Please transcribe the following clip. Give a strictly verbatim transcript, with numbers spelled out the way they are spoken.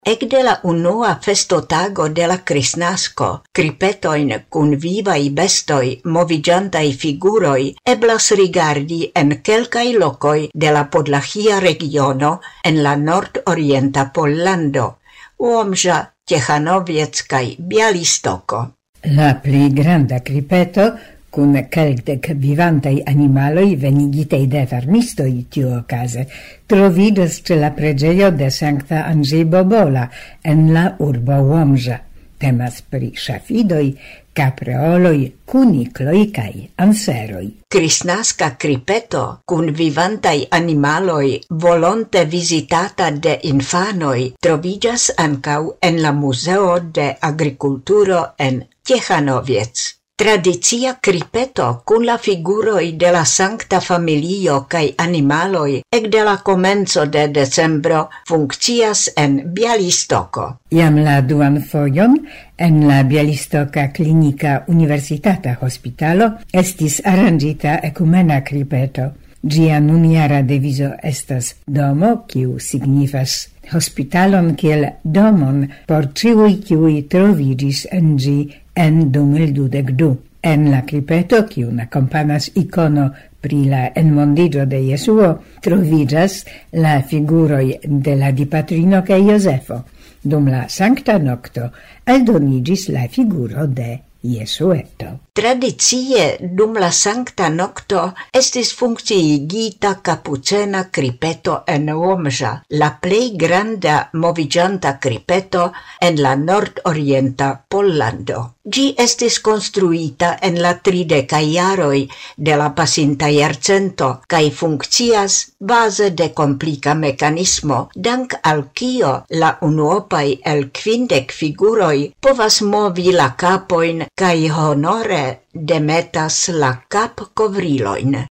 Ekde la unua festotago de la Kristnasko, kripetoin kun vivaj bestoj moviĝantaj figuroj eblas rigardi en kelkaj lokoj de la Podlahia regiono en la nord-orienta Pollando, Łomża, Ciechanowiec kaj Białystoko. La pli granda kripeto kun kelkdek vivantaj animaloj venigitej de farmistoj tiuokaze troviĝas ĉe la preĝejo de Sankta Andrzej Bobola en la urbo Łomża. Temas pri ŝafidoj, kapreoloj, kunikloj kaj anseroj. Kristnaska kripeto kun vivantaj animaloj volonte vizitata de infanoj troviĝas ankaŭ en la Muzeo de Agrikulturo en Ciechanowiec. Tradicia kripeto kun la figuroj de la Sankta Familio kaj animaloj ekde la komenco de decembro funkcias en Białystoko. Jam la duan fojon en la Bialystoka Klinika Universitata Hospitalo estis aranĝita ekumena kripeto. Ĝia nunjara devizo estas domo, kiu signifas hospitalon kiel domon por ĉiuj, kiuj troviĝis en ĝi en du mil dudek du. En la kripeto, kiun akompanas ikono pri la enmondiĝo de Jesuo, troviĝas la figuroj de la Dipatrino kaj Jozefo. Dum la Sankta Nokto aldoniĝis la figuro de Jesueto. Tradicie dum la Sankta Nokto estis funkciigita kapucena kripeto en Łomża, la plej granda moviĝanta kripeto en la nord-orienta Pollando. Ĝi estis konstruita en la tridekaj jaroj de la pasinta jarcento kaj funkcias baze de komplika mekanismo, dank al kio la unuopaj el kvindek figuroj povas movi la kapojn kaj honore demetas la kapkovrilojn.